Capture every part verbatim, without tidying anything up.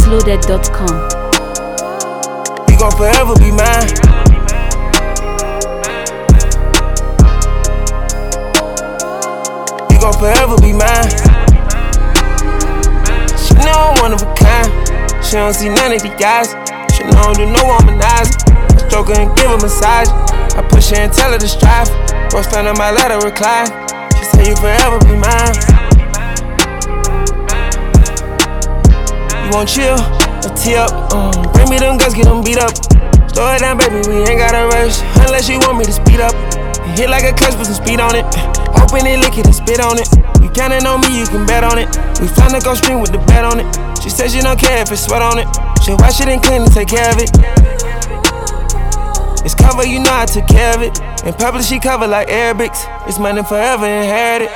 tunesloaded dot com. You gon' forever be mine. You gon' forever be mine. She know I'm one of a kind. She don't see none of the guys. She know I don't do no womanizing. I stroke her and give her massage. I push her and tell her to strive. Roast found on my letter recline. She say you forever be mine. You won't chill or tee up. Um, bring me them guns, get them beat up. Slow it down, baby, we ain't gotta rush. Unless you want me to speed up. And hit like a clutch, put some speed on it. Open it, lick it, and spit on it. You countin' on me, you can bet on it. We finna go stream with the bet on it. She said she don't care if it's sweat on it. She wash it and clean and take care of it. It's cover, you know I took care of it. In public, she cover like Arabics. It's money forever inherited.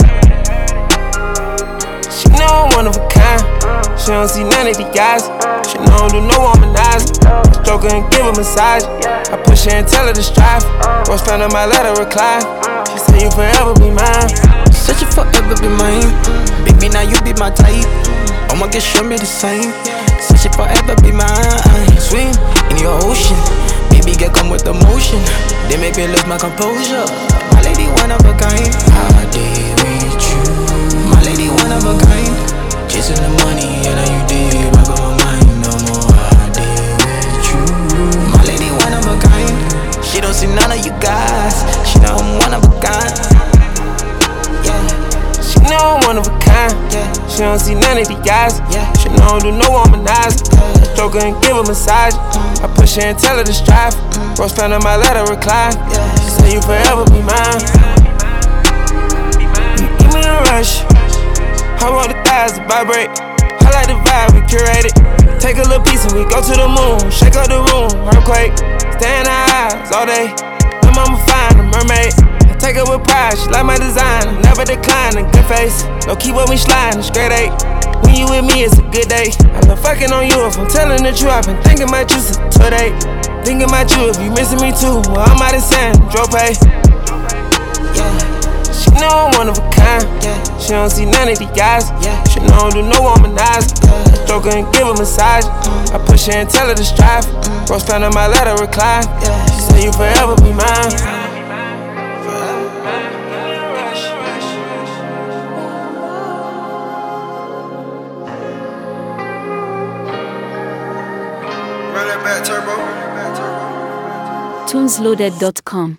She know I'm one of a kind. She don't see none of the guys. She know I don't do no womanizing. I stroke her and give her massage. I push her and tell her to strive. Roast found on my letter recline. She said you forever be mine. Said you forever be mine. Baby, now you be my type. I'ma get show me the same. Said you forever be mine. Swim in your ocean. Baby, get come with the motion. They make me lose my composure. My lady, one of a kind. I did with you. My lady, one of a kind. Chasing the money, and now you did. Back on my mind, no more. I did with you. My lady, one of a kind. She don't see none of you guys. She know I'm one of a kind. Yeah. She know I'm one of a kind. Yeah. She don't see none of the guys. Yeah. She know I don't do no womanizing. I stroke her and give her massage. I push her and tell her to strive. Roast found on my letter recline. She say you forever be mine. You give me a rush. I want the thighs to vibrate. I like the vibe, we curate it. Take a little piece and we go to the moon. Shake up the room, earthquake. Stay in her eyes all day. My mama fine, a mermaid. I take her with pride, she like my design. I never decline, a good face. No keep with me sliding, straight eight. When you with me, it's a good day. I love fucking on you if I'm telling the truth. I've been thinking about you since today. Thinking about you if you missing me too. Well, I'm out of sand, drop pay. Yeah. She know I'm one of a kind. Yeah. She don't see none of the guys. Yeah. She know I don't do no womanizing. I stroke her and give her massage. I push her and tell her to strive. Roast found on my letter recline. She say you forever be mine. tunesloaded dot com